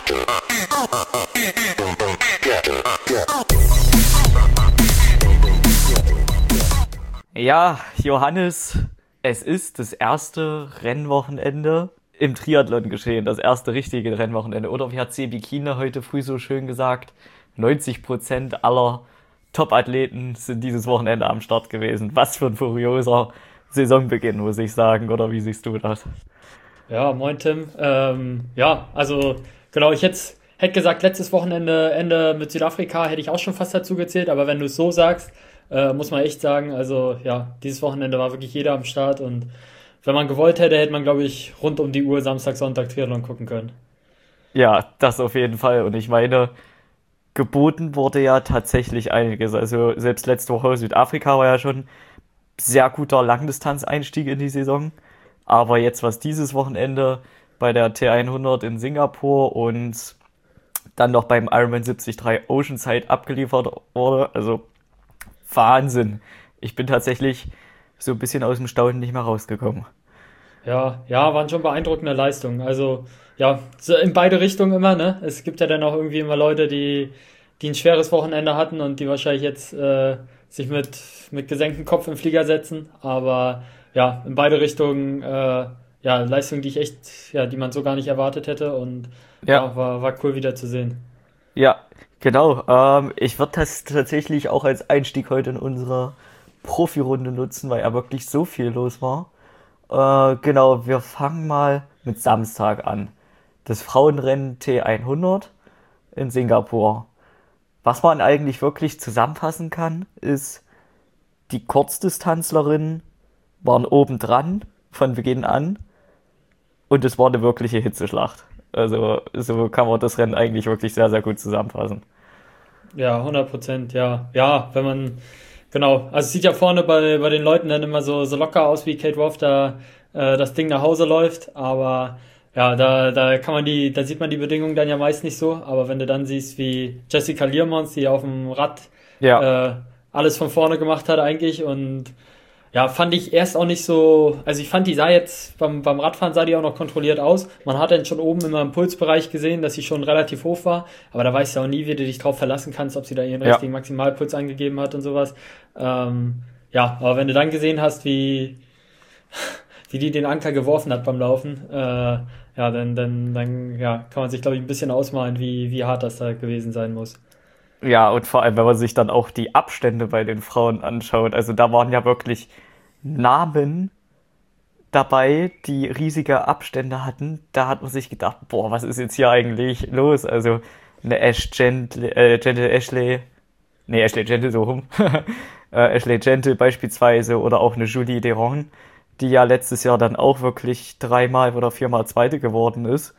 Ja, Johannes, es ist das erste Rennwochenende im Triathlon geschehen, das erste richtige Rennwochenende. Oder wie hat Sebi Kiene heute früh so schön gesagt, 90% aller Top-Athleten sind dieses Wochenende am Start gewesen. Was für ein furioser Saisonbeginn, muss ich sagen. Oder wie siehst du das? Ja, moin Tim. Ja, also genau, hätte gesagt, letztes Wochenende Ende mit Südafrika hätte ich auch schon fast dazu gezählt, aber wenn du es so sagst, muss man echt sagen, also ja, dieses Wochenende war wirklich jeder am Start und wenn man gewollt hätte, hätte man, glaube ich, rund um die Uhr Samstag, Sonntag Triathlon gucken können. Ja, das auf jeden Fall. Und ich meine, geboten wurde ja tatsächlich einiges. Also selbst letzte Woche Südafrika war ja schon sehr guter Langdistanzeinstieg in die Saison. Aber jetzt, was dieses Wochenende bei der T100 in Singapur und dann noch beim Ironman 73 Oceanside abgeliefert wurde, also Wahnsinn. Ich bin tatsächlich so ein bisschen aus dem Staunen nicht mehr rausgekommen. Ja, ja, waren schon beeindruckende Leistungen. Also, ja, so in beide Richtungen immer, ne? Es gibt ja dann auch irgendwie immer Leute, die ein schweres Wochenende hatten und die wahrscheinlich jetzt sich mit gesenktem Kopf im Flieger setzen. Aber ja, in beide Richtungen, ja, Leistungen, die ich echt, ja, die man so gar nicht erwartet hätte und Ja, ja, war cool wieder zu sehen. ja, genau. Ich würde das tatsächlich auch als Einstieg heute in unsere Profirunde nutzen, weil ja wirklich so viel los war. Genau, wir fangen mal mit Samstag an. Das Frauenrennen T100 in Singapur. Was man eigentlich wirklich zusammenfassen kann, ist, die Kurzdistanzlerinnen waren obendran von Beginn an und es war eine wirkliche Hitzeschlacht. Also so kann man das Rennen eigentlich wirklich sehr, sehr gut zusammenfassen. Ja, 100%, ja. Ja, wenn man, genau, also es sieht ja vorne bei den Leuten dann immer so locker aus, wie Kate Roth da das Ding nach Hause läuft, aber ja, da kann man da sieht man die Bedingungen dann ja meist nicht so, aber wenn du dann siehst, wie Jessica Learmonts, die auf dem Rad Ja, äh, alles von vorne gemacht hat eigentlich und ja, fand ich erst auch nicht so, also ich fand, die sah jetzt, beim Radfahren sah die auch noch kontrolliert aus. Man hat dann schon oben immer im Pulsbereich gesehen, dass sie schon relativ hoch war, aber da weißt du auch nie, wie du dich drauf verlassen kannst, ob sie da ihren ja, richtigen Maximalpuls angegeben hat und sowas. Ja, aber wenn du dann gesehen hast, wie die den Anker geworfen hat beim Laufen, ja, dann ja, kann man sich, glaube ich, ein bisschen ausmalen, wie hart das da gewesen sein muss. ja, und vor allem, wenn man sich dann auch die Abstände bei den Frauen anschaut, also da waren ja wirklich Namen dabei, die riesige Abstände hatten. Da hat man sich gedacht, boah, was ist jetzt hier eigentlich los? Also eine Gentle Ashley, nee, Ashley Gentle so rum, Ashley Gentle beispielsweise oder auch eine Julie Deron, die ja letztes Jahr dann auch wirklich dreimal oder viermal Zweite geworden ist.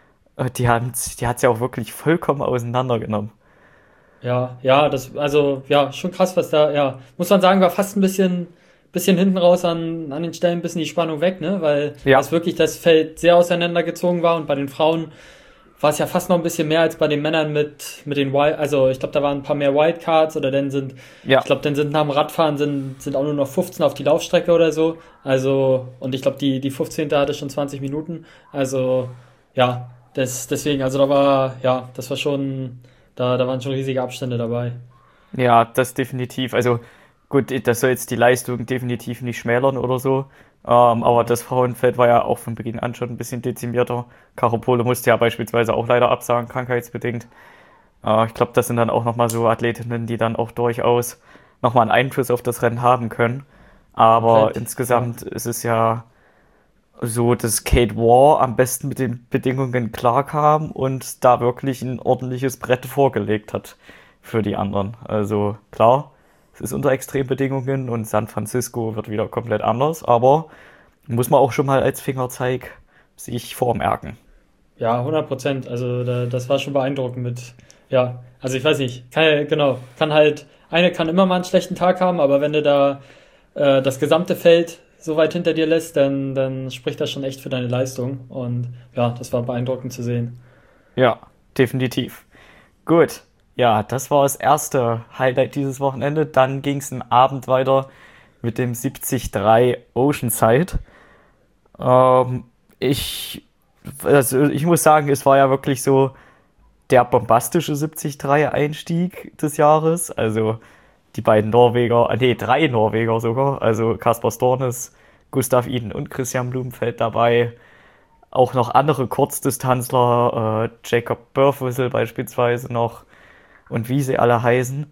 Die hat's ja auch wirklich vollkommen auseinandergenommen. Ja, ja, also, ja, schon krass, was da, ja, muss man sagen, war fast ein bisschen hinten raus an den Stellen ein bisschen die Spannung weg, ne, weil Ja, das wirklich das Feld sehr auseinandergezogen war und bei den Frauen war es ja fast noch ein bisschen mehr als bei den Männern mit den Wild, also ich glaube, da waren ein paar mehr Wildcards oder ja, ich glaube, dann sind nach dem Radfahren sind auch nur noch 15 auf die Laufstrecke oder so, also, und ich glaube, die 15. hatte schon 20 Minuten, also, ja, deswegen, also ja, das war schon, da waren schon riesige Abstände dabei. ja, das definitiv. Also gut, das soll jetzt die Leistung definitiv nicht schmälern oder so. Aber das Frauenfeld war ja auch von Beginn an schon ein bisschen dezimierter. Caro Pole musste ja beispielsweise auch leider absagen, krankheitsbedingt. Ich glaube, das sind dann auch nochmal so Athletinnen, die dann auch durchaus nochmal einen Einfluss auf das Rennen haben können. Aber Komplett, ja. insgesamt ist es ja so, dass Kate Waugh am besten mit den Bedingungen klarkam und da wirklich ein ordentliches Brett vorgelegt hat für die anderen. Also klar, es ist unter Extrembedingungen und San Francisco wird wieder komplett anders, aber muss man auch schon mal als Fingerzeig sich vormerken. Ja, 100%. Also das war schon beeindruckend ja, also ich weiß nicht, genau, eine kann immer mal einen schlechten Tag haben, aber wenn du da das gesamte Feld so weit hinter dir lässt, dann spricht das schon echt für deine Leistung. Und ja, das war beeindruckend zu sehen. Ja, definitiv. Gut. Ja, das war das erste Highlight dieses Wochenende. Dann ging es am Abend weiter mit dem 73 Oceanside. Ähm, ich, also ich muss sagen, es war ja wirklich so der bombastische 73-Einstieg des Jahres. Also die beiden Norweger, nee, drei Norweger sogar. Also Kasper Stornes, Gustav Iden und Christian Blumenfeld dabei. Auch noch andere Kurzdistanzler, Jacob Burfwhistle beispielsweise noch und wie sie alle heißen.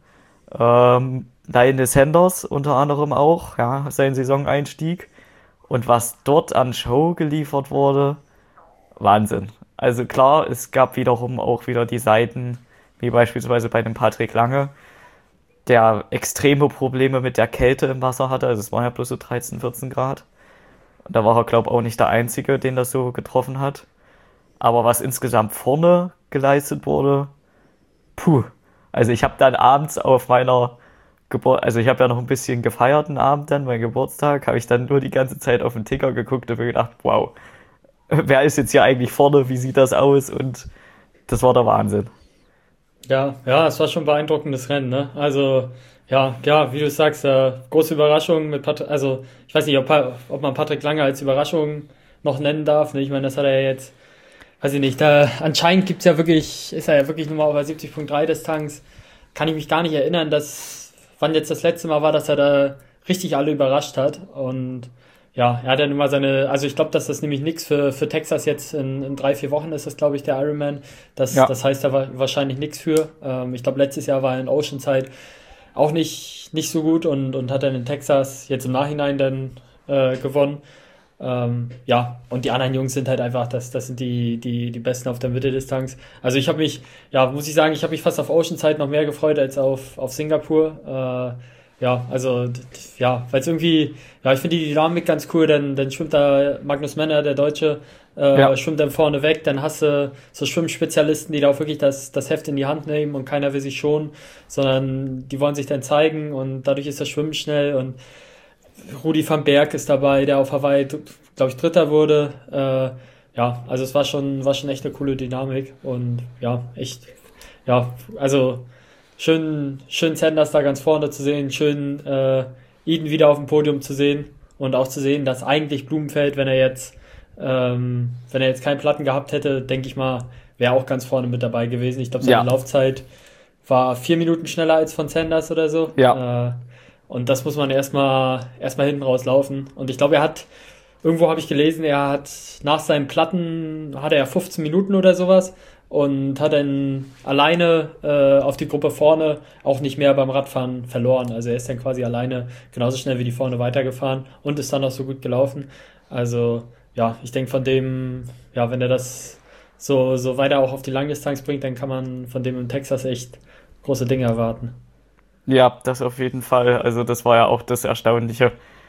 Lionel Sanders unter anderem auch, ja, sein Saisoneinstieg. Und was dort an Show geliefert wurde, Wahnsinn. Also klar, es gab wiederum auch wieder die Seiten, wie beispielsweise bei dem Patrick Lange, der extreme Probleme mit der Kälte im Wasser hatte. Also es waren ja bloß so 13, 14 Grad. Und da war er, glaube ich, auch nicht der Einzige, den das so getroffen hat. Aber was insgesamt vorne geleistet wurde, puh. Also ich habe dann abends auf meiner also ich habe ja noch ein bisschen gefeiert den Abend dann, mein Geburtstag, habe ich dann nur die ganze Zeit auf den Ticker geguckt und mir gedacht, wow, wer ist jetzt hier eigentlich vorne, wie sieht das aus? Und das war der Wahnsinn. Ja, ja, es war schon ein beeindruckendes Rennen, ne? Also, ja, wie du sagst, große Überraschung mit Patrick, also ich weiß nicht, ob man Patrick Lange als Überraschung noch nennen darf, ne? Ich meine, das hat er ja jetzt, weiß ich nicht, da anscheinend ist er ja wirklich nur mal auf der 70,3 Distanz. Kann ich mich gar nicht erinnern, wann jetzt das letzte Mal war, dass er da richtig alle überrascht hat. Und ja, er hat ja nun mal also ich glaube, dass das nämlich nichts für Texas jetzt in 3-4 Wochen ist, das glaube ich, der Ironman. Ja, Das heißt da wahrscheinlich nichts für. Ich glaube, letztes Jahr war er in Oceanside auch nicht so gut und hat dann in Texas jetzt im Nachhinein dann gewonnen. Ja, und die anderen Jungs sind halt einfach, das sind die Besten auf der Mitteldistanz. Also ich habe mich, ja, muss ich sagen, ich habe mich fast auf Oceanside noch mehr gefreut als auf Singapur. Ja, also, ja, weil es irgendwie, ja, ich finde die Dynamik ganz cool, dann schwimmt da Magnus Menner, der Deutsche, ja, schwimmt dann vorne weg, dann hast du so Schwimmspezialisten, die da auch wirklich das Heft in die Hand nehmen und keiner will sich schonen, sondern die wollen sich dann zeigen und dadurch ist das Schwimmen schnell und Rudi van Berg ist dabei, der auf Hawaii, glaube ich, Dritter wurde. Ja, also es war schon echt eine coole Dynamik und ja, echt, ja, also schön Sanders da ganz vorne zu sehen, schön Eden wieder auf dem Podium zu sehen und auch zu sehen, dass eigentlich Blumenfeld, wenn er jetzt keinen Platten gehabt hätte, denke ich mal, wäre auch ganz vorne mit dabei gewesen. Ich glaube, seine ja, Laufzeit war 4 Minuten schneller als von Sanders oder so. ja. Und das muss man erstmal hinten rauslaufen. Und ich glaube, irgendwo habe ich gelesen, er hat nach seinen Platten, hatte er 15 Minuten oder sowas und hat dann alleine auf die Gruppe vorne auch nicht mehr beim Radfahren verloren. Also er ist dann quasi alleine genauso schnell wie die vorne weitergefahren und ist dann auch so gut gelaufen. Also ja, ich denke von dem, ja, wenn er das so weiter auch auf die Langdistanz bringt, dann kann man von dem in Texas echt große Dinge erwarten. Ja, das auf jeden Fall. Also das war ja auch das Erstaunliche.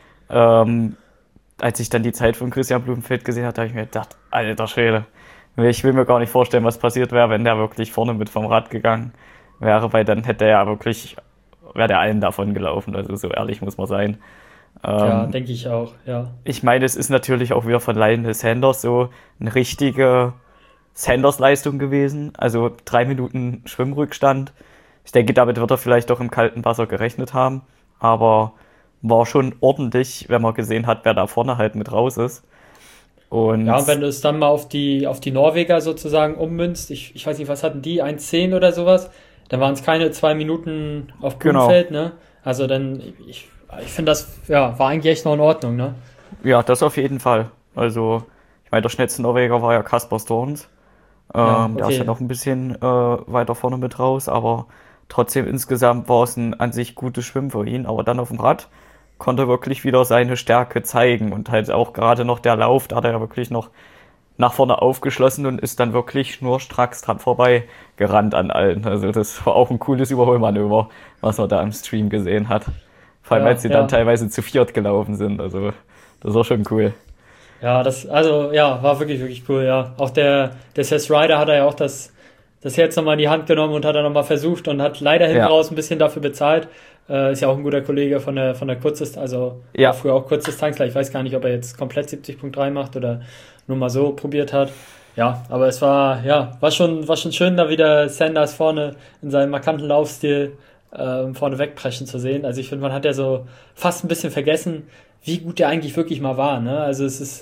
Ähm, Als ich dann die Zeit von Christian Blumenfeld gesehen habe, habe ich mir gedacht, alter Schwede, ich will mir gar nicht vorstellen, was passiert wäre, wenn der wirklich vorne mit vom Rad gegangen wäre, weil dann hätte er ja wirklich, wäre der allen davon gelaufen. Also so ehrlich muss man sein. Ja, Ähm, denke ich auch, ja. Ich meine, es ist natürlich auch wieder von Lionel Sanders so eine richtige Sanders-Leistung gewesen. Also 3 Minuten Schwimmrückstand. Ich denke, damit wird er vielleicht doch im kalten Wasser gerechnet haben. Aber war schon ordentlich, wenn man gesehen hat, wer da vorne halt mit raus ist. Ja, Und und wenn du es dann mal auf die Norweger sozusagen ummünzt, ich weiß nicht, was hatten die, 1,10 oder sowas, dann waren es keine 2 Minuten auf genau, Blumenfeld, ne? Also dann, ich finde das, ja, war eigentlich echt noch in Ordnung, ne? ja, das auf jeden Fall. Also, ich meine, der schnellste Norweger war ja Kasper Storms. Ja, Der ist ja okay. noch ein bisschen weiter vorne mit raus, aber trotzdem insgesamt war es ein an sich gutes Schwimmen für ihn. Aber dann auf dem Rad konnte er wirklich wieder seine Stärke zeigen und halt auch gerade noch der Lauf, da hat er ja wirklich noch nach vorne aufgeschlossen und ist dann wirklich schnurstracks dran vorbei gerannt an allen. Also das war auch ein cooles Überholmanöver, was man da im Stream gesehen hat. Vor allem als Ja, sie dann ja. teilweise zu viert gelaufen sind. Also das war schon cool. Ja, also, ja, war wirklich, wirklich cool, ja. Auch der Seth Ryder hat er ja auch das Herz nochmal in die Hand genommen und hat er nochmal versucht und hat leider hinten Ja, raus ein bisschen dafür bezahlt. Ist ja auch ein guter Kollege von der Kurzdistanz, also war ja, früher auch Kurzdistanzler. Ich weiß gar nicht, ob er jetzt komplett 70,3 macht oder nur mal so probiert hat. Ja, aber es war, ja, war schon schön, da wieder Sanders vorne in seinem markanten Laufstil vorne wegpreschen zu sehen. Also ich finde, man hat ja so fast ein bisschen vergessen, wie gut der eigentlich wirklich mal war, ne? Also es ist,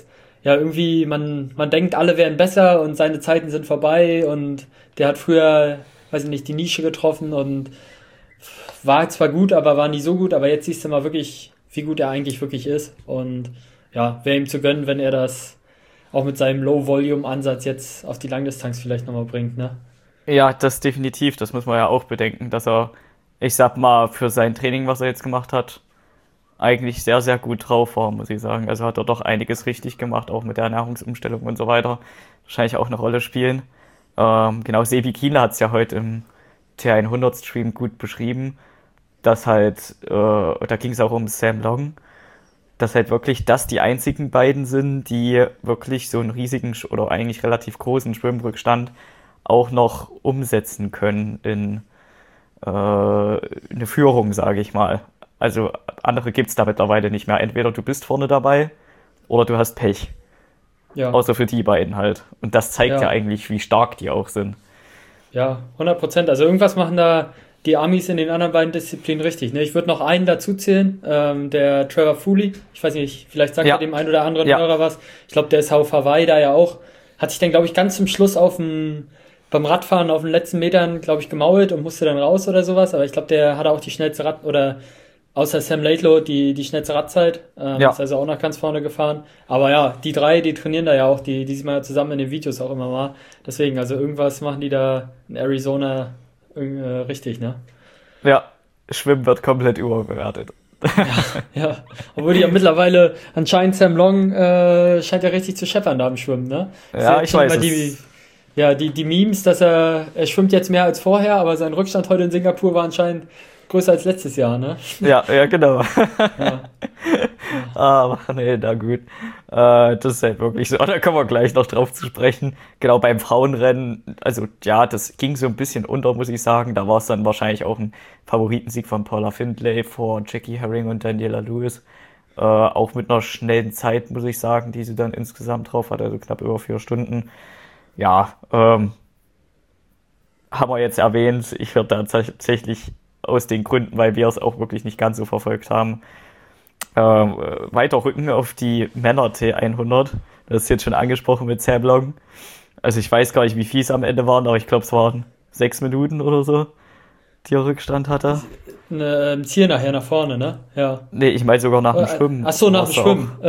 ja, irgendwie, man denkt, alle wären besser und seine Zeiten sind vorbei und der hat früher, weiß ich nicht, die Nische getroffen und war zwar gut, aber war nie so gut, aber jetzt siehst du mal wirklich, wie gut er eigentlich wirklich ist und ja, wäre ihm zu gönnen, wenn er das auch mit seinem Low-Volume-Ansatz jetzt auf die Langdistanz vielleicht nochmal bringt, ne? Ja, das definitiv, das muss man ja auch bedenken, dass er, ich sag mal, für sein Training, was er jetzt gemacht hat, eigentlich sehr, sehr gut drauf war, muss ich sagen. Also hat er doch einiges richtig gemacht, auch mit der Ernährungsumstellung und so weiter. Wahrscheinlich auch eine Rolle spielen. Genau, Sebi Kienle hat es ja heute im T100-Stream gut beschrieben, dass halt, da ging es auch um Sam Long, dass halt wirklich das die einzigen beiden sind, die wirklich so einen riesigen oder eigentlich relativ großen Schwimmrückstand auch noch umsetzen können in eine Führung, sage ich mal. Also andere gibt's da mittlerweile nicht mehr. Entweder du bist vorne dabei oder du hast Pech. Ja, Außer für die beiden halt. Und das zeigt ja ja, eigentlich, wie stark die auch sind. ja, 100%. Also irgendwas machen da die Amis in den anderen beiden Disziplinen richtig. Ne? Ich würde noch einen dazu zählen, der Trevor Foley. Ich weiß nicht, vielleicht sagt er Ja, dem einen oder anderen ja, Hörer was. Ich glaube, der ist auf Hawaii da ja auch. Hat sich dann, glaube ich, ganz zum Schluss beim Radfahren auf den letzten Metern, glaube ich, gemault und musste dann raus oder sowas. Aber ich glaube, der hatte auch die schnellste oder außer Sam Laidlow die schnellste Radzeit. Ist ja, also auch nach ganz vorne gefahren. Aber ja, die drei, die trainieren da ja auch, die sieht man ja zusammen in den Videos auch immer mal. Deswegen, also irgendwas machen die da in Arizona richtig, ne? ja. Schwimmen wird komplett überbewertet. Ja, obwohl die ja mittlerweile anscheinend Sam Long scheint ja richtig zu scheppern da im Schwimmen, ne? Ich sehe Ja, jetzt ich schon weiß immer es. die Memes, dass er schwimmt jetzt mehr als vorher, aber sein Rückstand heute in Singapur war anscheinend größer als letztes Jahr, ne? Ja, ja, genau. Ja, Aber nee, na gut. Das ist halt wirklich so. Da kommen wir gleich noch drauf zu sprechen. Genau, beim Frauenrennen, also ja, das ging so ein bisschen unter, muss ich sagen. Da war es dann wahrscheinlich auch ein Favoritensieg von Paula Findlay vor Jackie Herring und Daniela Lewis. Auch mit einer schnellen Zeit, muss ich sagen, die sie dann insgesamt drauf hat, also knapp über 4 Stunden. Ja, haben wir jetzt erwähnt. Ich werde da tatsächlich aus den Gründen, weil wir es auch wirklich nicht ganz so verfolgt haben, weiter rücken auf die Männer T100. Das ist jetzt schon angesprochen mit Sam Long. Also ich weiß gar nicht, wie viel es am Ende waren, aber ich glaube, es waren 6 Minuten oder so, die er Rückstand hatte. Ziel nachher nach vorne, ne? Ja. Nee, ich meine sogar nach dem Schwimmen. Ach so, nach dem War's da auch. Schwimmen.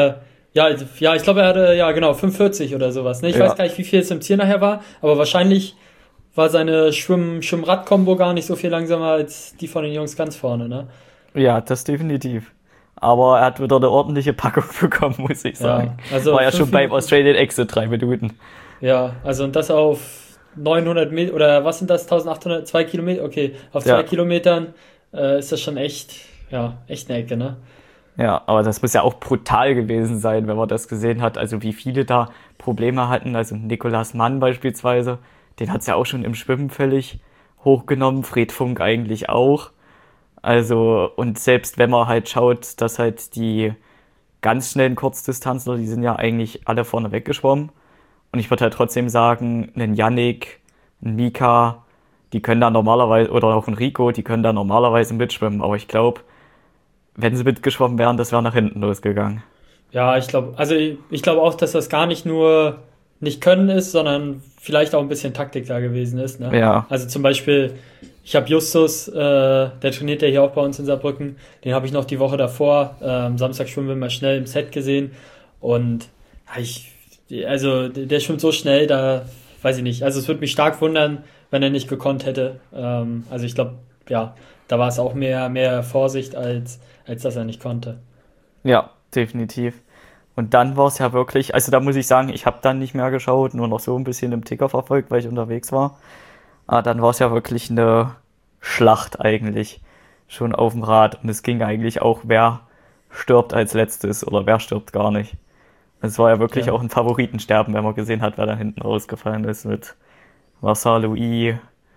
Ja, ich glaube, er hatte, ja, genau, 45 oder sowas. Ne? Ich weiß Ja, gar nicht, wie viel es im Ziel nachher war, aber wahrscheinlich war seine Schwimm-Rad-Kombo gar nicht so viel langsamer als die von den Jungs ganz vorne, ne? ja, das definitiv. Aber er hat wieder eine ordentliche Packung bekommen, muss ich sagen. Ja, also War ja schon fünf beim Minuten, Australian Exit 3 Minuten. ja, also und das auf 900 Meter, oder was sind das, 1800, 2 Kilometer? Okay, auf zwei Ja, Kilometern ist das schon echt, ja, echt eine Ecke, ne? ja, aber das muss ja auch brutal gewesen sein, wenn man das gesehen hat. Also wie viele da Probleme hatten. Also Nicolas Mann beispielsweise, den hat's ja auch schon im Schwimmen völlig hochgenommen. Fred Funk eigentlich auch. Also, und selbst wenn man halt schaut, dass halt die ganz schnellen Kurzdistanzler, die sind ja eigentlich alle vorne weggeschwommen. Und ich würde halt trotzdem sagen, einen Yannick, einen Mika, die können da normalerweise, oder auch ein Rico, die können da normalerweise mitschwimmen. Aber ich glaube, wenn sie mitgeschwommen wären, das wäre nach hinten losgegangen. Ja, ich glaube auch, dass das gar nicht nur nicht Können ist, sondern vielleicht auch ein bisschen Taktik da gewesen ist, ne? Ja, Also zum Beispiel, ich habe Justus, der trainiert ja hier auch bei uns in Saarbrücken, den habe ich noch die Woche davor, Samstag schwimmen wir mal schnell im Set gesehen und ja, also der schwimmt so schnell, da weiß ich nicht, also es würde mich stark wundern, wenn er nicht gekonnt hätte. Also ich glaube, ja, da war es auch mehr Vorsicht, als dass er nicht konnte. ja, definitiv. Und dann war es ja wirklich, also da muss ich sagen, ich habe dann nicht mehr geschaut, nur noch so ein bisschen im Ticker verfolgt, weil ich unterwegs war. Aber dann war es ja wirklich eine Schlacht eigentlich schon auf dem Rad. Und es ging eigentlich auch, wer stirbt als letztes oder wer stirbt gar nicht. Es war ja wirklich Ja. auch ein Favoritensterben, wenn man gesehen hat, wer da hinten rausgefallen ist mit Vincent Louis.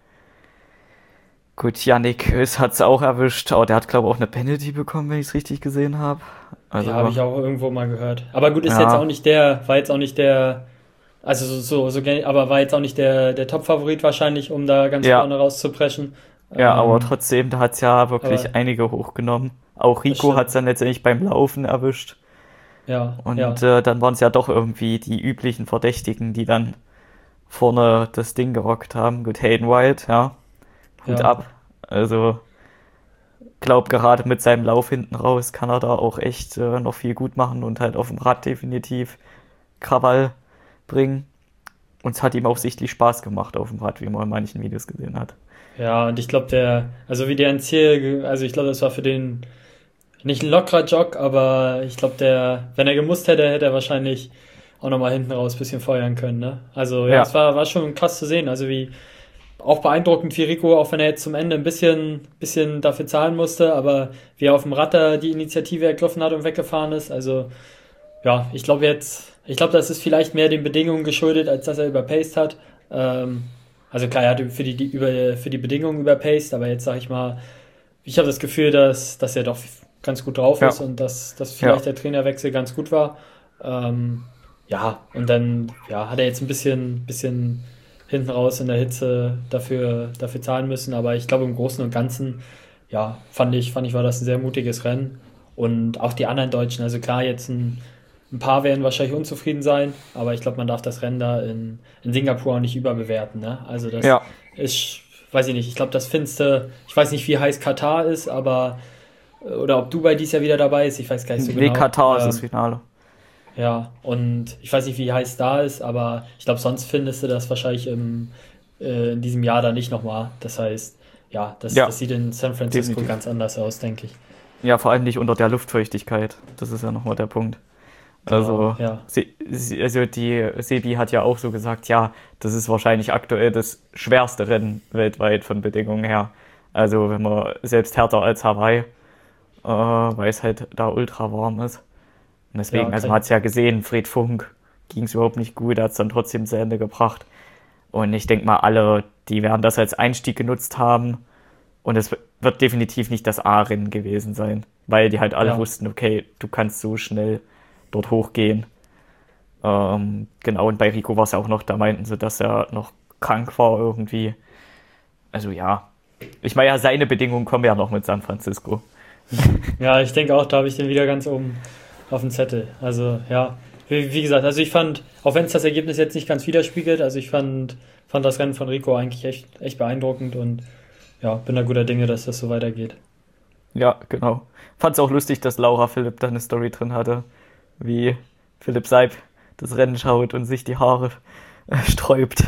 Gut, Yannick hat es auch erwischt, aber der hat, glaube ich, auch eine Penalty bekommen, wenn ich es richtig gesehen habe. Ja, habe Also, ich auch irgendwo mal gehört. Aber gut, ja, war jetzt auch nicht der, also aber war jetzt auch nicht der Top-Favorit wahrscheinlich, um da ganz ja, vorne rauszupreschen. ja, aber Ähm, trotzdem, da hat es ja aber wirklich einige hochgenommen. Auch das Rico hat stimmt. es dann letztendlich beim Laufen erwischt. Ja, Und ja, dann waren es ja doch irgendwie die üblichen Verdächtigen, die dann vorne das Ding gerockt haben. Gut, Hayden Wild, ja, Hut ja. ab. Also, glaub gerade mit seinem Lauf hinten raus kann er da auch echt noch viel gut machen und halt auf dem Rad definitiv Krawall bringen. Und es hat ihm auch sichtlich Spaß gemacht auf dem Rad, wie man in manchen Videos gesehen hat. Ja, und ich glaube, also wie der ins Ziel, also ich glaube, das war für den nicht ein lockerer Jog, aber ich glaube, wenn er gemusst hätte, hätte er wahrscheinlich auch nochmal hinten raus ein bisschen feuern können, ne? Also ja, es Ja, war schon krass zu sehen, also wie auch beeindruckend wie Rico, auch wenn er jetzt zum Ende ein bisschen dafür zahlen musste, aber wie er auf dem Rad da die Initiative ergriffen hat und weggefahren ist, also ja, ich glaube, das ist vielleicht mehr den Bedingungen geschuldet, als dass er überpaced hat. Also klar, er hat für die Bedingungen überpaced, aber jetzt sage ich mal, ich habe das Gefühl, dass er doch ganz gut drauf ist ja, und dass ja. vielleicht der Trainerwechsel ganz gut war. Ähm, ja, und dann ja, hat er jetzt ein bisschen hinten raus in der Hitze dafür zahlen müssen, aber ich glaube im Großen und Ganzen, ja, war das ein sehr mutiges Rennen. Und auch die anderen Deutschen, also klar, ein paar werden wahrscheinlich unzufrieden sein, aber ich glaube, man darf das Rennen da in Singapur auch nicht überbewerten. Ne? Also das Ja, ist, weiß ich nicht, ich glaube, das Finste, ich weiß nicht, wie heiß Katar ist, aber, oder ob Dubai dies Jahr wieder dabei ist, ich weiß gar nicht so nee, genau. Katar ist das Finale. Ja, und ich weiß nicht, wie heiß da ist, aber ich glaube, sonst findest du das wahrscheinlich in diesem Jahr da nicht nochmal. Das heißt, ja, Ja, das sieht in San Francisco definitiv. ganz anders aus, denke ich. Ja, vor allem nicht unter der Luftfeuchtigkeit. Das ist ja nochmal der Punkt. Genau, Also, ja. also die Sebi hat ja auch so gesagt, ja, das ist wahrscheinlich aktuell das schwerste Rennen weltweit von Bedingungen her. Also wenn man selbst härter als Hawaii, weil es halt da ultra warm ist. Und Ja, deswegen, also man hat es ja gesehen, Fred Funk ging es überhaupt nicht gut, er hat es dann trotzdem zu Ende gebracht. Und ich denke mal, alle, die werden das als Einstieg genutzt haben. Und es wird definitiv nicht das A-Rennen gewesen sein, weil die halt alle ja. wussten, okay, du kannst so schnell dort hochgehen. Genau, und bei Rico war es ja auch noch, da meinten sie, dass er noch krank war irgendwie. Also ja, ich meine ja, seine Bedingungen kommen ja noch mit San Francisco. Ja, ich denke auch, da habe ich den wieder ganz oben auf dem Zettel. Also ja, wie gesagt, also ich fand, auch wenn es das Ergebnis jetzt nicht ganz widerspiegelt, also fand das Rennen von Rico eigentlich echt beeindruckend und ja, bin da guter Dinge, dass das so weitergeht. Ja, genau. Fand es auch lustig, dass Laura Philipp da eine Story drin hatte, wie Philipp Seib das Rennen schaut und sich die Haare sträubt.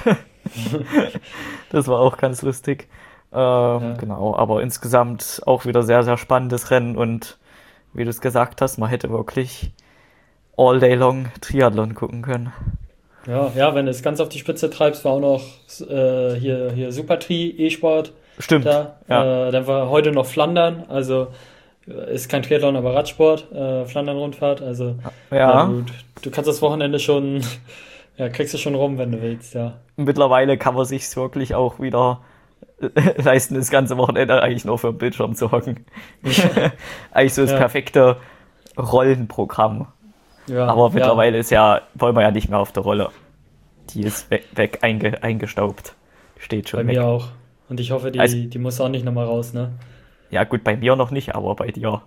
Das war auch ganz lustig. Ja, Genau, aber insgesamt auch wieder sehr, sehr spannendes Rennen und wie du es gesagt hast, man hätte wirklich all day long Triathlon gucken können. ja, wenn du es ganz auf die Spitze treibst, war auch noch hier Super Tri E-Sport Stimmt, da. ja. Dann war heute noch Flandern, also ist kein Triathlon, aber Radsport, Flandern-Rundfahrt. Also ja, Ja, du kannst das Wochenende schon, ja, kriegst du schon rum, wenn du willst, ja. mittlerweile kann man sich wirklich auch wieder leisten, das ganze Wochenende eigentlich nur vor dem Bildschirm zu hocken. Eigentlich so das Ja, perfekte Rollenprogramm. Aber ja, mittlerweile ist ja, wollen wir ja nicht mehr auf der Rolle. Die ist weg eingestaubt. Steht bei schon mir weg. auch. Und ich hoffe, Also, die muss auch nicht nochmal raus, ne? ja gut, bei mir noch nicht, aber bei dir.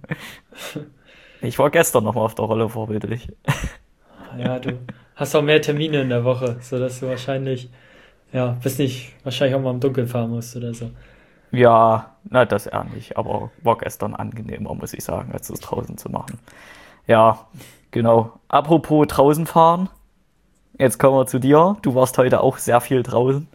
Ich war gestern noch mal auf der Rolle vorbildlich. Ja, du hast auch mehr Termine in der Woche, sodass du wahrscheinlich auch mal im Dunkeln fahren musst oder so. Ja, na, das eher nicht, aber war gestern angenehmer, muss ich sagen, als das draußen zu machen. Ja, genau. Apropos draußen fahren, jetzt kommen wir zu dir. Du warst heute auch sehr viel draußen.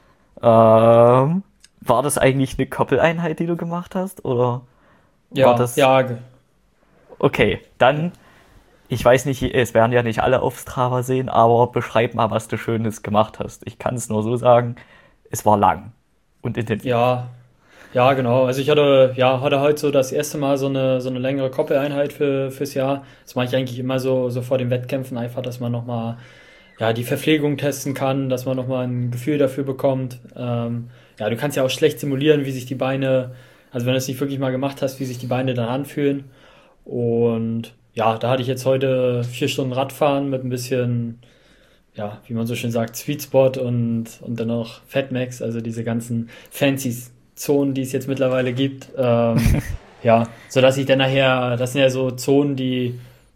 War das eigentlich eine Koppeleinheit, die du gemacht hast? Oder war Ja, das... ja, Okay, dann, ich weiß nicht, es werden ja nicht alle auf Strava sehen, aber beschreib mal, was du Schönes gemacht hast. Ich kann es nur so sagen, es war lang und intensiv. ja, ja, genau. Also hatte heute so das erste Mal so eine längere Koppeleinheit fürs Jahr. Das mache ich eigentlich immer so vor den Wettkämpfen einfach, dass man nochmal, ja, die Verpflegung testen kann, dass man nochmal ein Gefühl dafür bekommt. Ja, du kannst ja auch schlecht simulieren, wie sich die Beine, also wenn du es nicht wirklich mal gemacht hast, wie sich die Beine dann anfühlen. Und ja, da hatte ich jetzt heute 4 Stunden Radfahren mit ein bisschen, ja, wie man so schön sagt, Sweet Spot und dann noch Fatmax, also diese ganzen fancy Zonen, die es jetzt mittlerweile gibt. Ja, sodass ich dann nachher, das sind ja so Zonen,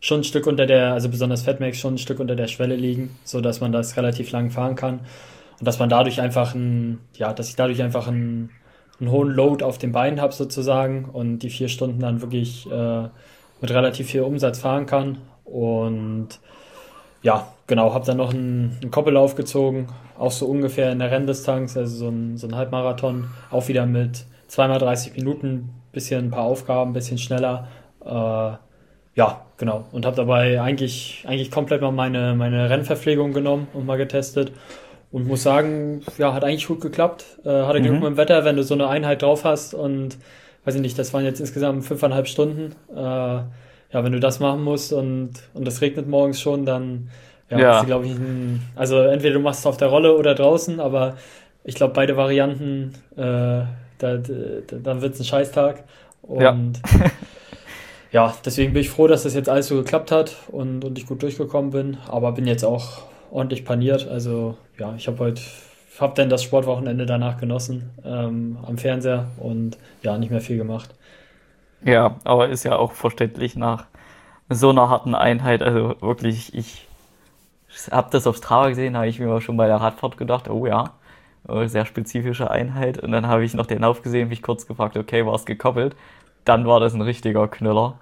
schon ein Stück unter der, also besonders Fatmax schon ein Stück unter der Schwelle liegen, so dass man das relativ lang fahren kann und dass man dadurch einfach dass ich dadurch einfach einen hohen Load auf den Beinen habe sozusagen und die 4 Stunden dann wirklich mit relativ viel Umsatz fahren kann. Und ja, genau, habe dann noch einen Koppellauf gezogen, auch so ungefähr in der Renndistanz, also so ein Halbmarathon, auch wieder mit 2 mal 30 Minuten, bisschen ein paar Aufgaben, bisschen schneller. Ja, genau. Und habe dabei eigentlich komplett mal meine Rennverpflegung genommen und mal getestet. Und muss sagen, ja, hat eigentlich gut geklappt. Hatte Glück mit dem Wetter, wenn du so eine Einheit drauf hast und weiß ich nicht, das waren jetzt insgesamt 5,5 Stunden. Ja, wenn du das machen musst und es regnet morgens schon, dann ja, hast du, Ja, glaube ich, also entweder du machst es auf der Rolle oder draußen, aber ich glaube, beide Varianten, dann wird es ein Scheißtag. ja, Und ja, deswegen bin ich froh, dass das jetzt alles so geklappt hat und ich gut durchgekommen bin, aber bin jetzt auch ordentlich paniert. Also ja, hab dann das Sportwochenende danach genossen am Fernseher und ja, nicht mehr viel gemacht. ja, aber ist ja auch verständlich nach so einer harten Einheit. Also wirklich, ich habe das auf Strava gesehen, habe ich mir auch schon bei der Radfahrt gedacht, oh ja, sehr spezifische Einheit. Und dann habe ich noch den Lauf gesehen, mich kurz gefragt, okay, war es gekoppelt? Dann war das ein richtiger Knüller.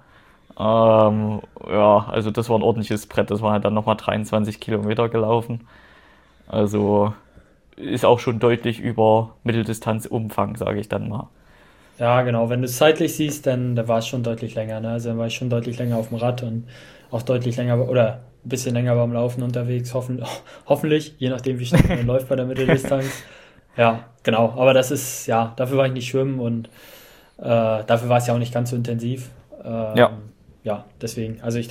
Ja, also das war ein ordentliches Brett. Das war halt dann nochmal 23 Kilometer gelaufen. Also ist auch schon deutlich über Mitteldistanzumfang, sage ich dann mal. Ja, genau. Wenn du es zeitlich siehst, dann war es schon deutlich länger. Ne? Also dann war ich schon deutlich länger auf dem Rad und auch deutlich länger oder ein bisschen länger beim Laufen unterwegs. Hoffentlich, je nachdem, wie schnell man läuft bei der Mitteldistanz. Ja, genau. Aber das ist, ja, dafür war ich nicht schwimmen und dafür war es ja auch nicht ganz so intensiv. Ja, Ja, deswegen. Also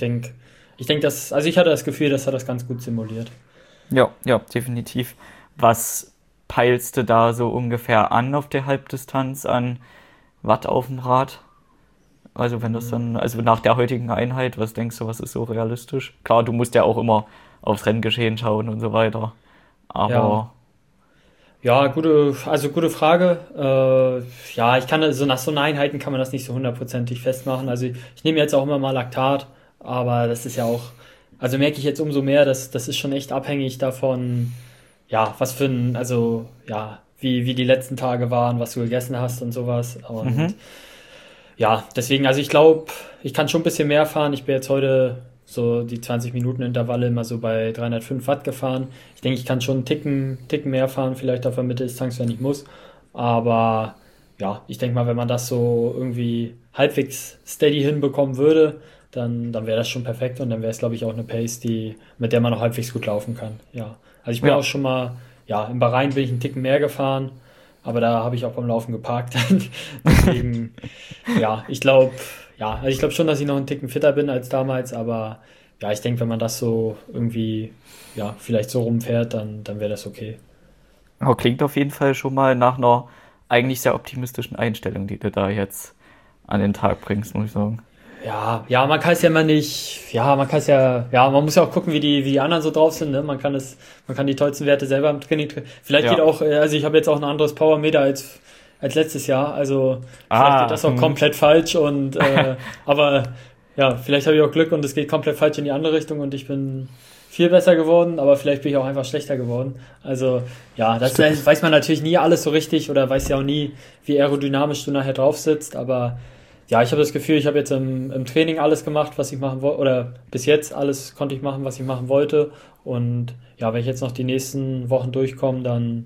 also ich hatte das Gefühl, das hat das ganz gut simuliert. ja, ja, definitiv. Was peilst du da so ungefähr an auf der Halbdistanz an Watt auf dem Rad? Also wenn das dann, also nach der heutigen Einheit, was denkst du, was ist so realistisch? Klar, du musst ja auch immer aufs Renngeschehen schauen und so weiter. Ja, Aber, ja, gute Frage. Ja, ich kann also nach so einer Einheiten kann man das nicht so hundertprozentig festmachen. Also ich nehme jetzt auch immer mal Laktat, aber das ist ja auch, also merke ich jetzt umso mehr, dass das ist schon echt abhängig davon, ja, was für ein, also ja, wie die letzten Tage waren, was du gegessen hast und sowas. Und mhm, ja, deswegen, also ich glaube, ich kann schon ein bisschen mehr fahren. Ich bin jetzt heute so die 20 Minuten Intervalle immer so bei 305 Watt gefahren. Ich denke, ich kann schon einen Ticken mehr fahren, vielleicht auf der Mitteldistanz, wenn ich muss. Aber ja, ich denke mal, wenn man das so irgendwie halbwegs steady hinbekommen würde, dann wäre das schon perfekt und dann wäre es, glaube ich, auch eine Pace, mit der man auch halbwegs gut laufen kann. Ja. Also ich bin auch ja, schon mal, ja, im Bahrain bin ich einen Ticken mehr gefahren, aber da habe ich auch beim Laufen geparkt. Deswegen, ja, also ich glaube schon, dass ich noch einen Ticken fitter bin als damals, aber ja, ich denke, wenn man das so irgendwie, ja, vielleicht so rumfährt, dann wäre das okay. aber klingt auf jeden Fall schon mal nach einer eigentlich sehr optimistischen Einstellung, die du da jetzt an den Tag bringst, muss ich sagen. Ja, man kann es ja immer nicht, man muss ja auch gucken, wie die anderen so drauf sind, ne? Man kann die tollsten Werte selber im Training. Vielleicht geht Ja. auch, also ich habe jetzt auch ein anderes Powermeter als letztes Jahr, also vielleicht geht Ah, das auch hm. komplett falsch aber ja, vielleicht habe ich auch Glück und es geht komplett falsch in die andere Richtung und ich bin viel besser geworden, aber vielleicht bin ich auch einfach schlechter geworden. Also ja, das Stimmt. weiß man natürlich nie alles so richtig oder weiß ja auch nie, wie aerodynamisch du nachher drauf sitzt, aber ja, ich habe das Gefühl, ich habe jetzt im Training alles gemacht, was ich machen wollte, oder bis jetzt alles konnte ich machen, was ich machen wollte. Und ja, wenn ich jetzt noch die nächsten Wochen durchkomme, dann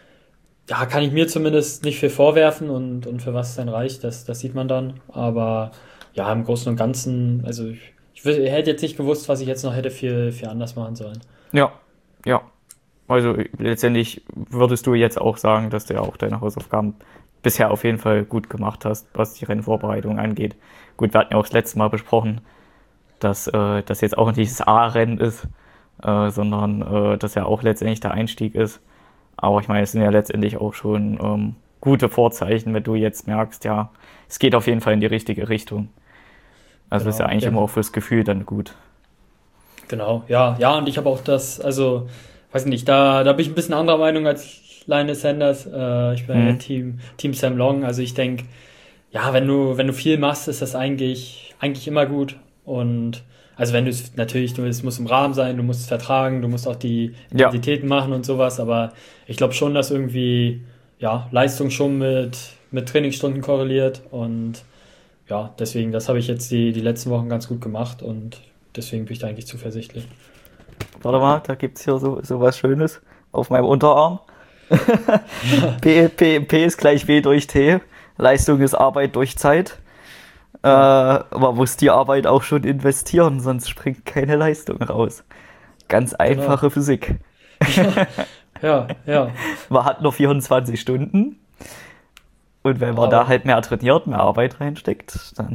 ja, kann ich mir zumindest nicht viel vorwerfen und für was es dann reicht, das sieht man dann. Aber ja, im Großen und Ganzen, also hätte jetzt nicht gewusst, was ich jetzt noch hätte viel anders machen sollen. Ja, ja. Also letztendlich würdest du jetzt auch sagen, dass du ja auch deine Hausaufgaben bisher auf jeden Fall gut gemacht hast, was die Rennvorbereitung angeht. Gut, wir hatten ja auch das letzte Mal besprochen, dass das jetzt auch nicht dieses A-Rennen ist, sondern das ja auch letztendlich der Einstieg ist. Aber ich meine, es sind ja letztendlich auch schon gute Vorzeichen, wenn du jetzt merkst, ja, es geht auf jeden Fall in die richtige Richtung. Also ist ja Genau, eigentlich ja. immer auch fürs Gefühl dann gut. Genau, ja, und ich habe auch also, weiß nicht, da bin ich ein bisschen anderer Meinung als Lionel Sanders. Ich bin ja Mhm. Team Sam Long, also ich denke, ja, wenn du viel machst, ist das eigentlich immer gut. Und Also wenn du es natürlich, es muss im Rahmen sein, du musst es vertragen, du musst auch die Ja, Intensitäten machen und sowas, aber ich glaube schon, dass irgendwie, ja, Leistung schon mit Trainingsstunden korreliert und ja, deswegen, das habe ich jetzt die letzten Wochen ganz gut gemacht und deswegen bin ich da eigentlich zuversichtlich. warte mal, da gibt's hier so was Schönes auf meinem Unterarm. P ist gleich W durch T. Leistung ist Arbeit durch Zeit. Ja, Man muss die Arbeit auch schon investieren, sonst springt keine Leistung raus. Ganz genau. einfache Physik. Ja, ja. Man hat nur 24 Stunden und wenn man da Aber halt mehr trainiert, mehr Arbeit reinsteckt, dann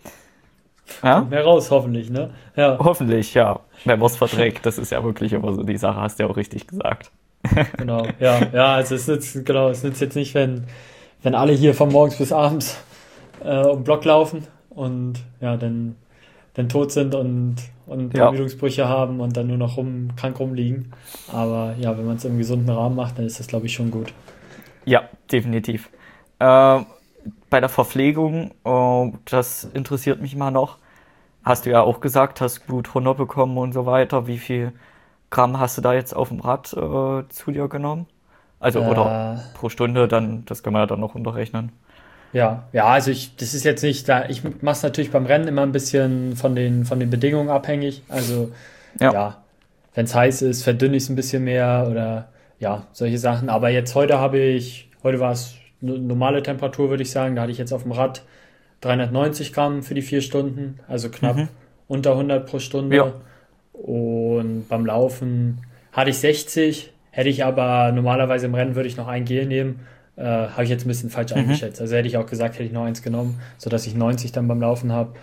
ja, kommt mehr raus, hoffentlich, ne? Ja, hoffentlich, ja, wenn man es verträgt. Das ist ja wirklich immer so die Sache, hast du ja auch richtig gesagt. genau. Ja, ja, also es nützt jetzt nicht, wenn alle hier von morgens bis abends um den Block laufen und ja, dann tot sind und Ja, Ermüdungsbrüche haben und dann nur noch krank rumliegen. Aber ja, wenn man es im gesunden Rahmen macht, dann ist das, glaube ich, schon gut. ja, definitiv. Äh, Bei der Verpflegung, das interessiert mich mal noch. Hast du ja auch gesagt, hast Blut runterbekommen und so weiter. Wie viel Gramm hast du da jetzt auf dem Rad zu dir genommen? Also, oder Äh, pro Stunde, dann, das können wir ja dann noch runterrechnen. ja, ja, also das ist jetzt nicht da, ich mache es natürlich beim Rennen immer ein bisschen von den Bedingungen abhängig. Also Ja. ja, wenn es heiß ist, verdünne ich es ein bisschen mehr oder ja, solche Sachen. Aber jetzt heute war es normale Temperatur, würde ich sagen. Da hatte ich jetzt auf dem Rad 390 Gramm für die 4 Stunden, also Mhm. knapp unter 100 pro Ja. Stunde. Und beim Laufen hatte ich 60, hätte ich aber normalerweise im Rennen würde ich noch ein Gel nehmen. Habe ich jetzt ein bisschen falsch Mhm. eingeschätzt. Also hätte ich auch gesagt, hätte ich noch eins genommen, sodass ich 90 dann beim Laufen habe.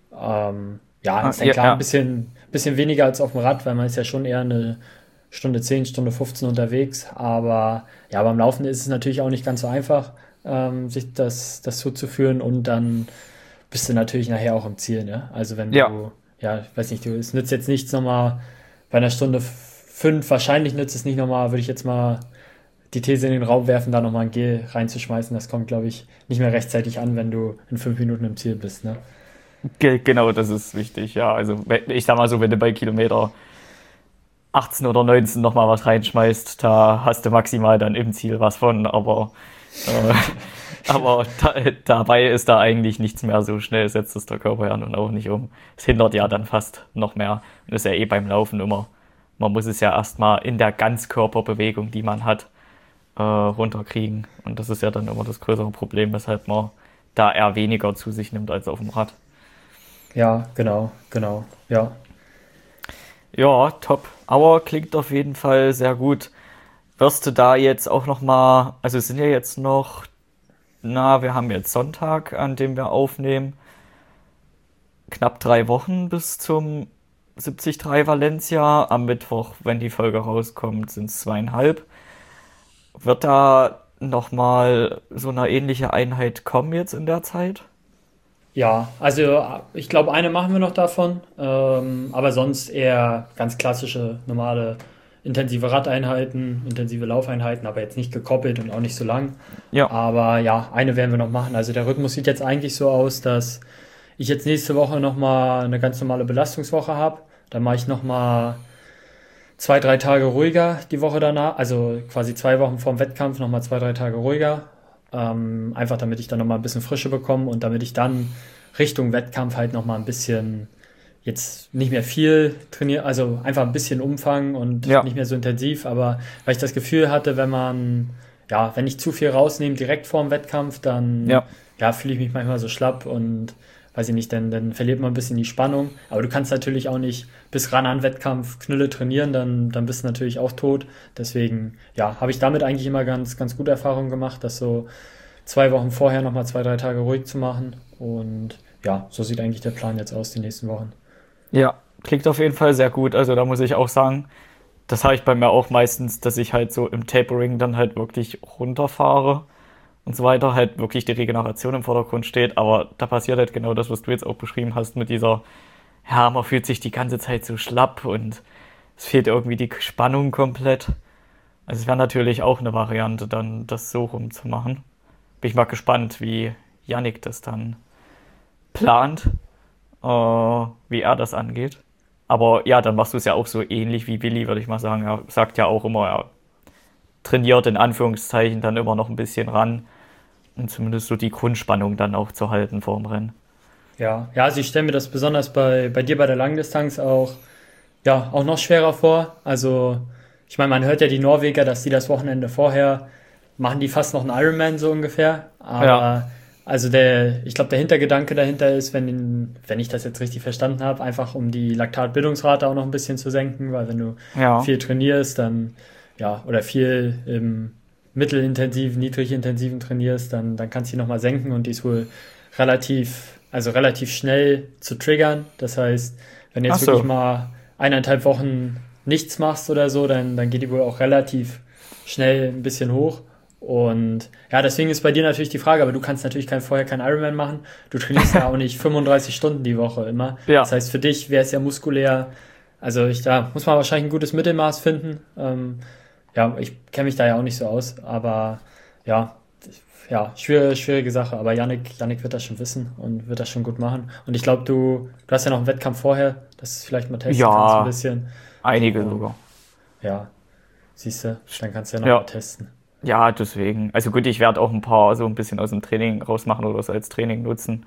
Ja, Ah, ist dann ja, klar ein ja. bisschen weniger als auf dem Rad, weil man ist ja schon eher eine Stunde 10, Stunde 15 unterwegs. Aber ja, beim Laufen ist es natürlich auch nicht ganz so einfach, sich das zuzuführen und dann bist du natürlich nachher auch im Ziel, ne? Also wenn Ja. du, ja, ich weiß nicht, es nützt jetzt nichts nochmal bei einer Stunde 5, wahrscheinlich nützt es nicht nochmal, würde ich jetzt mal die These in den Raum werfen, da nochmal ein Gel reinzuschmeißen. Das kommt, glaube ich, nicht mehr rechtzeitig an, wenn du in 5 Minuten im Ziel bist, ne? Genau, das ist wichtig, ja. Also, ich sag mal so, wenn du bei Kilometer 18 oder 19 nochmal was reinschmeißt, da hast du maximal dann im Ziel was von, äh, aber dabei ist da eigentlich nichts mehr, so schnell setzt es der Körper ja nun auch nicht um. Es hindert ja dann fast noch mehr. Und das ist ja eh beim Laufen immer. Man muss es ja erstmal in der Ganzkörperbewegung, die man hat, runterkriegen. Und das ist ja dann immer das größere Problem, weshalb man da eher weniger zu sich nimmt als auf dem Rad. Ja, genau, genau, ja. Ja, top. Aber klingt auf jeden Fall sehr gut. Wirst du da jetzt auch noch mal, also es sind ja jetzt noch, na, wir haben jetzt Sonntag, an dem wir aufnehmen, knapp 3 Wochen bis zum 73 Valencia. Am Mittwoch, wenn die Folge rauskommt, sind es 2,5. Wird da noch mal so eine ähnliche Einheit kommen jetzt in der Zeit? Ja, also ich glaube, eine machen wir noch davon, aber sonst eher ganz klassische, normale, intensive Radeinheiten, intensive Laufeinheiten, aber jetzt nicht gekoppelt und auch nicht so lang. Ja. Aber ja, eine werden wir noch machen. Also der Rhythmus sieht jetzt eigentlich so aus, dass ich jetzt nächste Woche nochmal eine ganz normale Belastungswoche habe. Dann mache ich nochmal 2, 3 Tage ruhiger die Woche danach, also quasi 2 Wochen vorm Wettkampf nochmal 2, 3 Tage ruhiger. Einfach damit ich dann nochmal ein bisschen Frische bekomme und damit ich dann Richtung Wettkampf halt nochmal ein bisschen, jetzt nicht mehr viel trainiere, also einfach ein bisschen Umfang und Ja. nicht mehr so intensiv, aber weil ich das Gefühl hatte, wenn ich zu viel rausnehme direkt vorm Wettkampf, dann Ja. ja, fühle ich mich manchmal so schlapp und weiß ich nicht, dann verliert man ein bisschen die Spannung. Aber du kannst natürlich auch nicht bis ran an Wettkampf Knülle trainieren, dann bist du natürlich auch tot. Deswegen, ja, habe ich damit eigentlich immer ganz, ganz gute Erfahrungen gemacht, das so 2 Wochen vorher nochmal 2, 3 Tage ruhig zu machen. Und ja, so sieht eigentlich der Plan jetzt aus, die nächsten Wochen. Ja. Klingt auf jeden Fall sehr gut. Also da muss ich auch sagen, das habe ich bei mir auch meistens, dass ich halt so im Tapering dann halt wirklich runterfahre und so weiter, halt wirklich die Regeneration im Vordergrund steht. Aber da passiert halt genau das, was du jetzt auch beschrieben hast mit dieser, ja, man fühlt sich die ganze Zeit so schlapp und es fehlt irgendwie die Spannung komplett. Also es wäre natürlich auch eine Variante, dann das so rumzumachen. Bin ich mal gespannt, wie Yannick das dann plant. wie er das angeht. Aber ja, dann machst du es ja auch so ähnlich wie Willi, würde ich mal sagen. Er sagt ja auch immer, er trainiert in Anführungszeichen dann immer noch ein bisschen ran, um zumindest so die Grundspannung dann auch zu halten vorm Rennen. Ja, also ich stelle mir das besonders bei dir bei der Langdistanz auch, ja, auch noch schwerer vor. Also, ich meine, man hört ja die Norweger, dass die das Wochenende vorher machen die fast noch einen Ironman so ungefähr. Ja, Aber also ich glaube, der Hintergedanke dahinter ist, wenn ich das jetzt richtig verstanden habe, einfach um die Laktatbildungsrate auch noch ein bisschen zu senken, weil wenn du ja. viel trainierst, dann ja, oder viel im mittelintensiven, niedrigintensiven trainierst, dann kannst du die nochmal senken und die ist wohl relativ schnell zu triggern. Das heißt, wenn du Ach jetzt wirklich so. mal 1,5 Wochen nichts machst oder so, dann geht die wohl auch relativ schnell ein bisschen hoch. Und ja, deswegen ist bei dir natürlich die Frage, aber du kannst natürlich vorher kein Ironman machen. Du trainierst ja auch nicht 35 Stunden die Woche immer. Das Ja, heißt, für dich wäre es ja muskulär, also da muss man wahrscheinlich ein gutes Mittelmaß finden. Ja, ich kenne mich da ja auch nicht so aus, aber ja, ja, schwierige Sache. Aber Yannick wird das schon wissen und wird das schon gut machen. Und ich glaube, du hast ja noch einen Wettkampf vorher, dass du vielleicht mal testen kannst ein ja, bisschen. einige Und sogar. ja, siehst du, dann kannst du ja noch mal Ja, testen. ja, deswegen. Also gut, ich werde auch ein paar so ein bisschen aus dem Training rausmachen oder so als Training nutzen.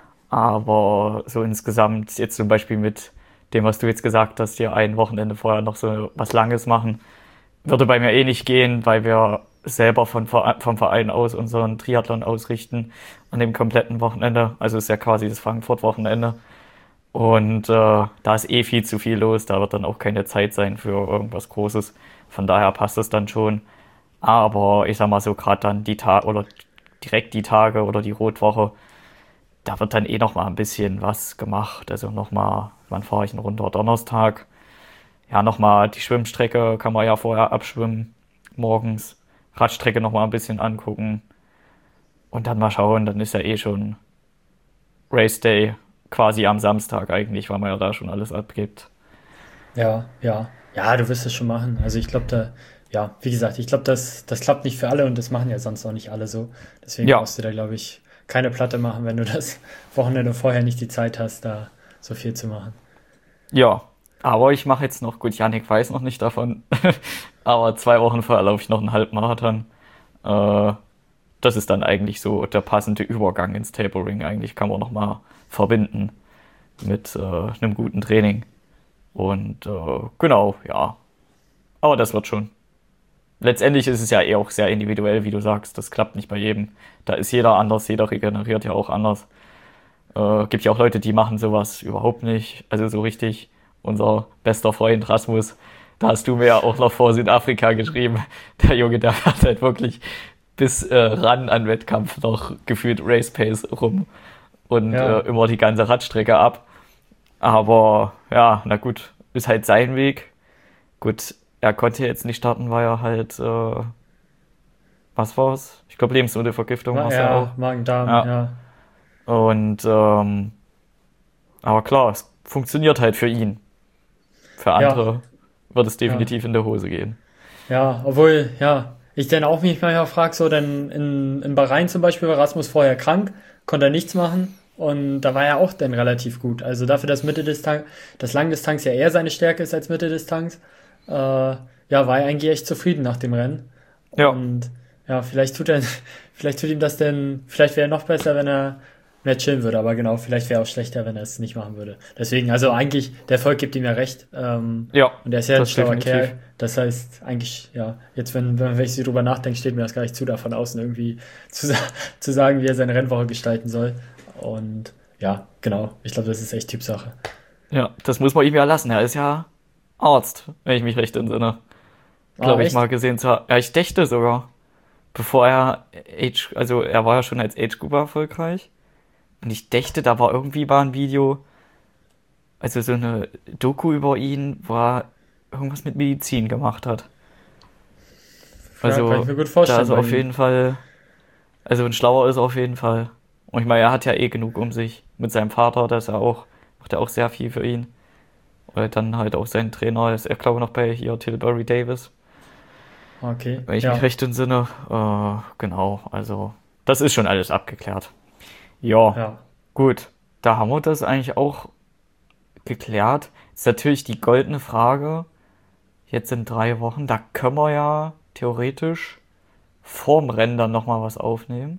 Aber so insgesamt, jetzt zum Beispiel mit dem, was du jetzt gesagt hast, hier ein Wochenende vorher noch so was Langes machen, würde bei mir eh nicht gehen, weil wir selber vom Verein aus unseren Triathlon ausrichten an dem kompletten Wochenende. Also ist ja quasi das Frankfurt-Wochenende. Und da ist eh viel zu viel los. Da wird dann auch keine Zeit sein für irgendwas Großes. Von daher passt es dann schon. Aber ich sag mal so, gerade dann die Tage oder direkt die Tage oder die Rotwoche, da wird dann eh noch mal ein bisschen was gemacht. Also noch mal, wann fahre ich denn runter? Donnerstag. Ja, noch mal die Schwimmstrecke kann man ja vorher abschwimmen. Morgens. Radstrecke noch mal ein bisschen angucken. Und dann mal schauen, dann ist ja eh schon Race Day quasi am Samstag eigentlich, weil man ja da schon alles abgibt. Ja, ja. Ja, du wirst es schon machen. Also ich glaube ja, wie gesagt, ich glaube, das klappt nicht für alle und das machen ja sonst auch nicht alle so. Deswegen Ja, brauchst du da, glaube ich, keine Platte machen, wenn du das Wochenende vorher nicht die Zeit hast, da so viel zu machen. ja. Aber ich mache jetzt noch, gut, Yannick weiß noch nicht davon, aber 2 Wochen vorher laufe ich noch einen Halbmarathon. Äh, Das ist dann eigentlich so der passende Übergang ins Tapering. Eigentlich kann man noch mal verbinden mit einem guten Training. Und genau, ja. Aber das wird schon. Letztendlich ist es ja eh auch sehr individuell, wie du sagst. Das klappt nicht bei jedem. Da ist jeder anders, jeder regeneriert ja auch anders. Gibt ja auch Leute, die machen sowas überhaupt nicht. Also so richtig. Unser bester Freund Rasmus, da hast du mir ja auch noch vor Südafrika geschrieben. Der Junge, der fährt halt wirklich bis ran an Wettkampf noch gefühlt Race Pace rum und Ja, immer die ganze Radstrecke ab. Aber ja, na gut, ist halt sein Weg. Gut, er konnte jetzt nicht starten, weil er halt, was war's? Ich glaube, Lebensmittelvergiftung war es ja auch. ja, Magen-Darm, Ja. ja. Und, aber klar, es funktioniert halt für ihn. Für Ja, andere wird es ja. definitiv in der Hose gehen. Ja, obwohl, ja, ich dann auch mich manchmal frage, so denn in Bahrain zum Beispiel war Rasmus vorher krank, konnte er nichts machen und da war er auch dann relativ gut. Also dafür, dass das Langdistanz ja eher seine Stärke ist als Mitteldistanz, ja, war er eigentlich echt zufrieden nach dem Rennen. Ja, Und ja, vielleicht tut ihm das denn, vielleicht wäre er noch besser, wenn er mehr chillen würde, aber genau, vielleicht wäre er auch schlechter, wenn er es nicht machen würde. Deswegen, also eigentlich, der Erfolg gibt ihm ja recht. ja, Und er ist ja ein das schlauer definitiv. Kerl. Das heißt, eigentlich, ja, jetzt, wenn ich so drüber nachdenke, steht mir das gar nicht zu, da von außen irgendwie zu sagen, wie er seine Rennwoche gestalten soll. Und ja, genau. Ich glaube, das ist echt Typsache. Ja, das muss man ihm ja lassen. Er ist ja Arzt, wenn ich mich recht entsinne. Ah, Glaube ich mal echt? gesehen zu haben. Ja, ich dächte sogar, bevor er also er war ja schon als Age Grouper erfolgreich. Und ich dächte, da war irgendwie mal ein Video, also so eine Doku über ihn, wo er irgendwas mit Medizin gemacht hat. Ja, kann ich Also mir gut da vorstellen ist er bei auf ihm. jeden Fall, also ein Schlauer ist er auf jeden Fall. Und ich meine, er hat ja eh genug um sich. Mit seinem Vater, das ist ja auch, macht er auch sehr viel für ihn. Oder dann halt auch sein Trainer, ist er glaube ich noch bei hier Tilbury Davis, Okay, wenn ich mich ja, recht entsinne. Genau, also das ist schon alles abgeklärt. Ja, ja. gut. da haben wir das eigentlich auch geklärt. Ist natürlich die goldene Frage, jetzt in 3 Wochen, da können wir ja theoretisch vorm Rennen dann nochmal was aufnehmen.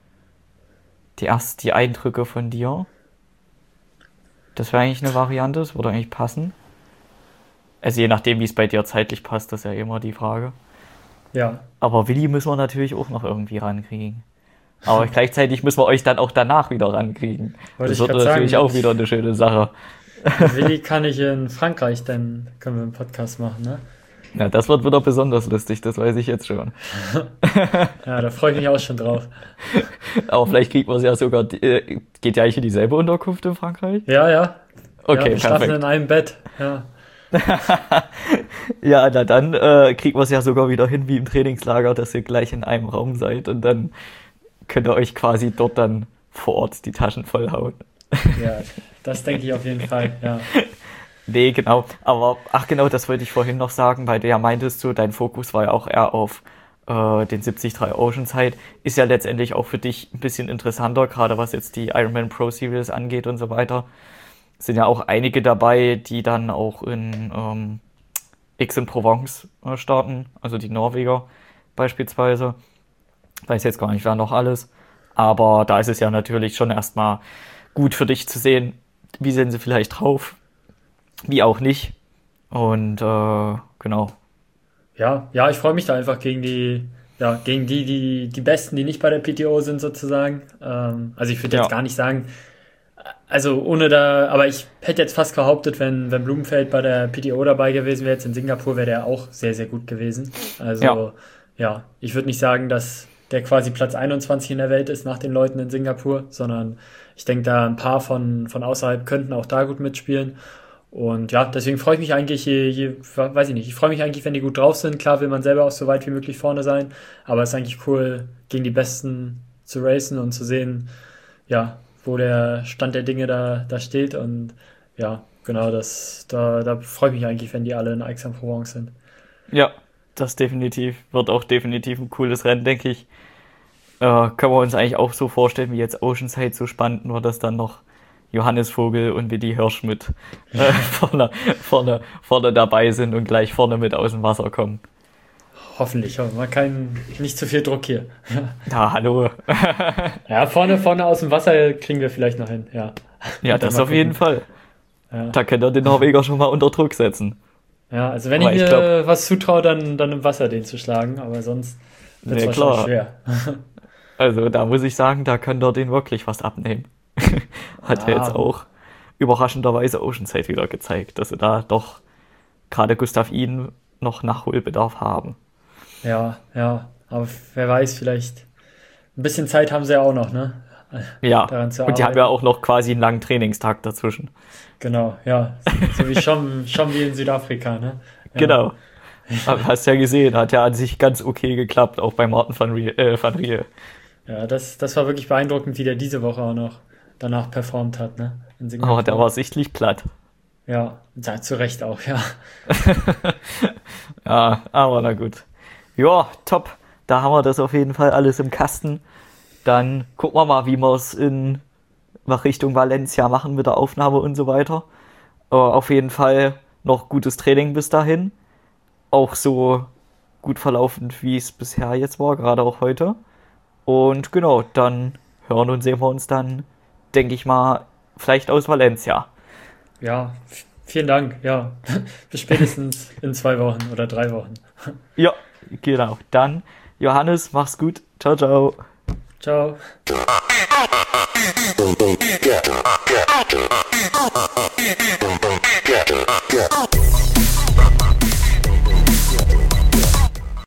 Die Eindrücke von dir. Das wäre eigentlich eine Variante, das würde eigentlich passen. Also je nachdem, wie es bei dir zeitlich passt, das ist ja immer die Frage. Ja, Aber Willi müssen wir natürlich auch noch irgendwie rankriegen. Aber gleichzeitig müssen wir euch dann auch danach wieder rankriegen. wollte Das ich wird gerade natürlich sagen. auch wieder eine schöne Sache. Mit Willi kann ich in Frankreich, dann können wir einen Podcast machen, ne? Ja, das wird wieder besonders lustig, das weiß ich jetzt schon. Ja, da freue ich mich auch schon drauf. Aber vielleicht kriegt man es ja sogar, geht ja eigentlich in dieselbe Unterkunft in Frankreich? Ja, ja. Okay, Ja, wir schlafen perfekt. in einem Bett. Ja, Ja, na dann kriegt man es ja sogar wieder hin wie im Trainingslager, dass ihr gleich in einem Raum seid und dann könnt ihr euch quasi dort dann vor Ort die Taschen vollhauen. ja, das denke ich auf jeden Fall, ja. Nee, genau. Aber, ach genau, das wollte ich vorhin noch sagen, weil du ja meintest, so dein Fokus war ja auch eher auf den 73 Oceanside. Ist ja letztendlich auch für dich ein bisschen interessanter, gerade was jetzt die Ironman Pro Series angeht und so weiter. Sind ja auch einige dabei, die dann auch in Aix-en-Provence starten, also die Norweger beispielsweise. Weiß jetzt gar nicht, wer noch alles. Aber da ist es ja natürlich schon erstmal gut für dich zu sehen, wie sind sie vielleicht drauf, wie auch nicht. Und genau. Ja, ja, ich freue mich da einfach gegen die Besten, die nicht bei der PTO sind sozusagen. Also ich würde jetzt Ja, gar nicht sagen, also aber ich hätte jetzt fast behauptet, wenn Blumenfeld bei der PTO dabei gewesen wäre, jetzt in Singapur, wäre der auch sehr, sehr gut gewesen. ja, Also ja, ich würde nicht sagen, dass der quasi Platz 21 in der Welt ist nach den Leuten in Singapur, sondern ich denke, da ein paar von außerhalb könnten auch da gut mitspielen. Und ja, deswegen freue ich mich eigentlich, weiß ich nicht, ich freue mich eigentlich, wenn die gut drauf sind. Klar will man selber auch so weit wie möglich vorne sein, aber es ist eigentlich cool, gegen die Besten zu racen und zu sehen, ja, wo der Stand der Dinge da steht. Und ja, genau, da freue ich mich eigentlich, wenn die alle in Aix-en-Provence sind. ja, das definitiv. Wird auch definitiv ein cooles Rennen, denke ich. Können wir uns eigentlich auch so vorstellen, wie jetzt Oceanside so spannend, nur dass dann noch Johannes Vogel und Willi Hirsch mit vorne dabei sind und gleich vorne mit aus dem Wasser kommen. Hoffentlich, man nicht zu viel Druck hier. Ja, hallo. Ja, vorne aus dem Wasser kriegen wir vielleicht noch hin, ja. Ja, Dann das mal auf jeden gucken. Fall. Ja. Da könnt ihr den Norweger schon mal unter Druck setzen. Ja, also wenn ich Aber ich mir glaube, was zutraue, dann im Wasser den zu schlagen, aber sonst wird es ne, wahrscheinlich klar. schwer. Also da muss ich sagen, da könnt ihr den wirklich was abnehmen. Hat ja jetzt Ah, auch überraschenderweise Oceanside wieder gezeigt, dass sie da doch gerade Gustav Iden noch Nachholbedarf haben. ja, ja, aber wer weiß, vielleicht ein bisschen Zeit haben sie ja auch noch, ne? Ja, Daran zu und die haben ja arbeiten. auch noch quasi einen langen Trainingstag dazwischen. Genau, ja. So wie schon wie in Südafrika, ne? Ja. Genau. Aber hast ja gesehen, hat ja an sich ganz okay geklappt, auch bei Martin van Riel. Ja, das war wirklich beeindruckend, wie der diese Woche auch noch danach performt hat, ne? In Aber der Singapur. war sichtlich platt. Ja, zu Recht auch, ja. Ja, aber na gut. Ja, top. Da haben wir das auf jeden Fall alles im Kasten. Dann gucken wir mal, wie wir es in Richtung Valencia machen mit der Aufnahme und so weiter. Auf jeden Fall noch gutes Training bis dahin. Auch so gut verlaufend, wie es bisher jetzt war, gerade auch heute. Und genau, dann hören und sehen wir uns dann, denke ich mal, vielleicht aus Valencia. Ja, vielen Dank, ja. Bis spätestens in 2 Wochen oder 3 Wochen. Ja, genau. Dann, Johannes, mach's gut. Ciao, ciao. Ciao. Boom boom, yeah, yeah, yeah, boom boom, yeah, yeah.